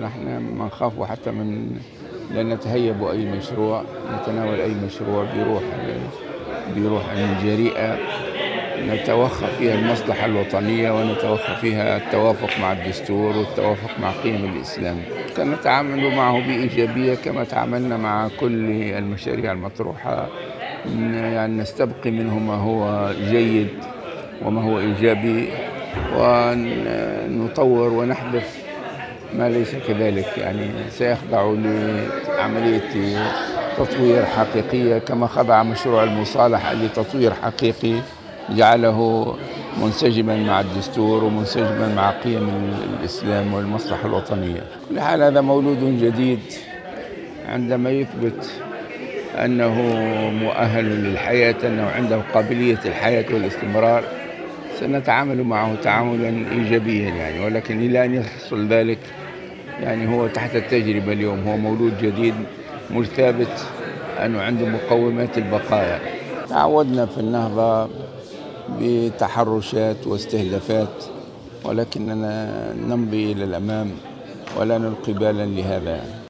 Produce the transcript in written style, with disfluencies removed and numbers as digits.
نحن ما نخاف حتى من لا نتهيب أي مشروع، نتناول أي مشروع بروح جريئة نتوخى فيها المصلحة الوطنية ونتوخى فيها التوافق مع الدستور والتوافق مع قيم الإسلام. نتعامل معه بإيجابية كما تعاملنا مع كل المشاريع المطروحة، يعني نستبقي منه ما هو جيد وما هو إيجابي ونطور ونحذف ما ليس كذلك، يعني سيخضع لعملية تطوير حقيقية كما خضع مشروع المصالحة لتطوير حقيقي جعله منسجما مع الدستور ومنسجما مع قيم الإسلام والمصلحة الوطنية. كل حال هذا مولود جديد عندما يثبت أنه مؤهل للحياة، أنه عنده قابلية الحياة والاستمرار، سنتعامل معه تعاملا إيجابيا يعني، ولكن إلى أن يحصل ذلك يعني هو تحت التجربة اليوم، هو مولود جديد مش ثابت أنه عنده مقومات البقاء. تعودنا في النهضة بتحرشات واستهدافات، ولكننا نمضي إلى الأمام ولا نلقي بالا لهذا يعني.